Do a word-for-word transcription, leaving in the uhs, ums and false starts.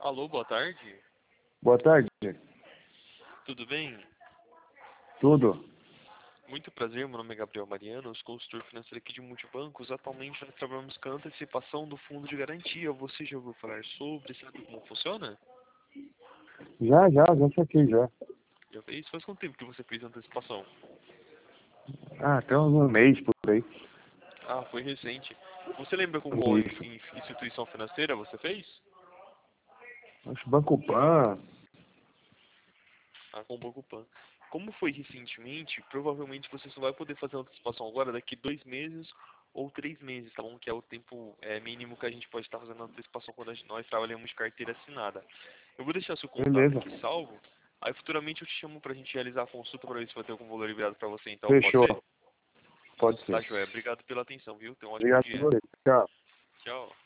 Alô, boa tarde. Boa tarde. Tudo bem? Tudo? Muito prazer, meu nome é Gabriel Mariano, eu sou consultor financeiro aqui de Multibancos. Atualmente nós trabalhamos com a antecipação do fundo de garantia. Você já ouviu falar sobre? Sabe como funciona? Já, já, já saquei já. Já fez? Faz quanto tempo que você fez a antecipação? Ah, tem uns um mês por aí. Ah, foi recente. Você lembra com qual Isso. in- instituição financeira você fez? Acho Banco Pan. Ah, com o Banco Pan. Como foi recentemente, provavelmente você só vai poder fazer a antecipação agora daqui dois meses ou três meses, tá bom? Que é o tempo é, mínimo que a gente pode estar fazendo a antecipação quando a gente- nós trabalhamos de carteira assinada. Eu vou deixar seu contato Beleza. aqui salvo, aí futuramente eu te chamo pra gente realizar a consulta pra ver se vai ter algum valor liberado pra você, então pode Fechou. ser? Pode Tá, ser. joia. Obrigado pela atenção, viu? Tenha um ótimo Obrigado por dia. você. Tchau. Tchau.